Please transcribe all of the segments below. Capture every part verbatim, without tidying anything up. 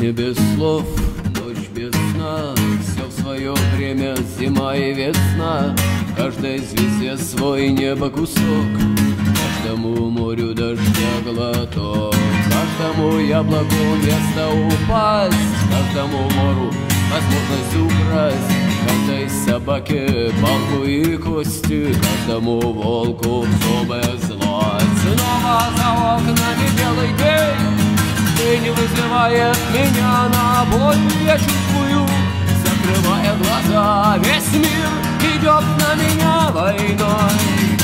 Песня без слов, ночь без сна, все в свое время, зима и весна. Каждой звезде свой небо кусок, каждому морю дождя глоток, каждому яблоку место упасть, каждому мору возможность украсть, каждой собаке палку и кости, каждому волку зубы злость. Снова за окнами белый день, день вызывает меня на бой. Я чувствую, закрывая глаза, весь мир идет на меня войной.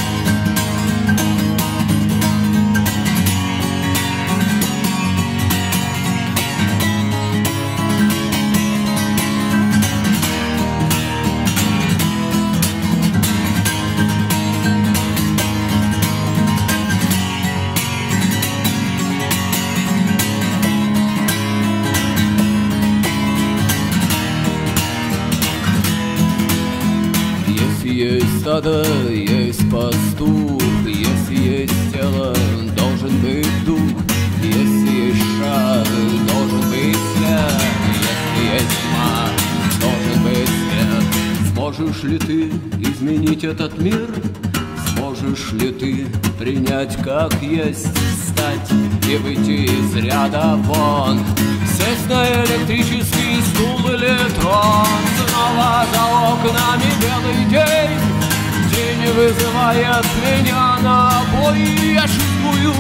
Есть стадо, есть пастух, если есть тело, должен быть дух, если есть шаг, должен быть след, если есть тьма, должен быть свет. Сможешь ли ты изменить этот мир? Сможешь ли ты принять как есть, встать и выйти из ряда вон, сесть на электрический стул или трон? Снова за окнами белый день, день вызывает меня на бой. Я чувствую,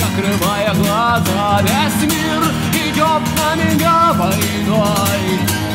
закрывая глаза, весь мир идет на меня войной.